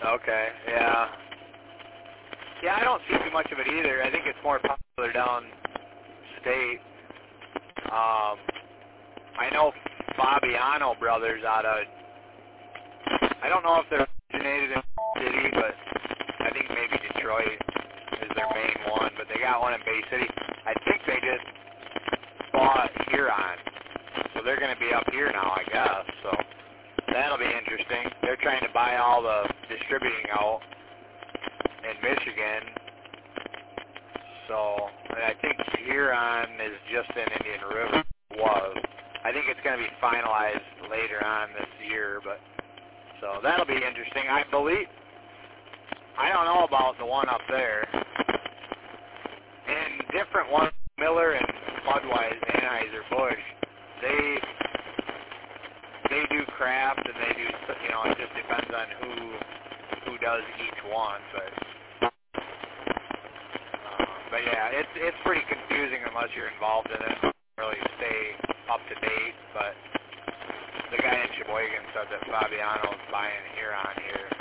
Okay, yeah. Yeah, I don't see too much of it either. I think it's more popular down state. I know Fabiano Brothers out of, I don't know if they're originated in the city, but I think maybe Detroit is their main one, but they got one in Bay City. I think they just bought Huron, so they're going to be up here now, I guess, so that'll be interesting. They're trying to buy all the distributing out in Michigan, so I think Huron is just in Indian River, was. I think it's going to be finalized later on this year, but so that'll be interesting. I believe, I don't know about the one up there. And different ones, Miller and Budweiser, Anheuser-Busch, they do craft and they do, you know, it just depends on who does each one, but yeah, it's pretty confusing unless you're involved in it. You don't really stay up to date, but the guy in Sheboygan said that Fabiano's buying Huron here.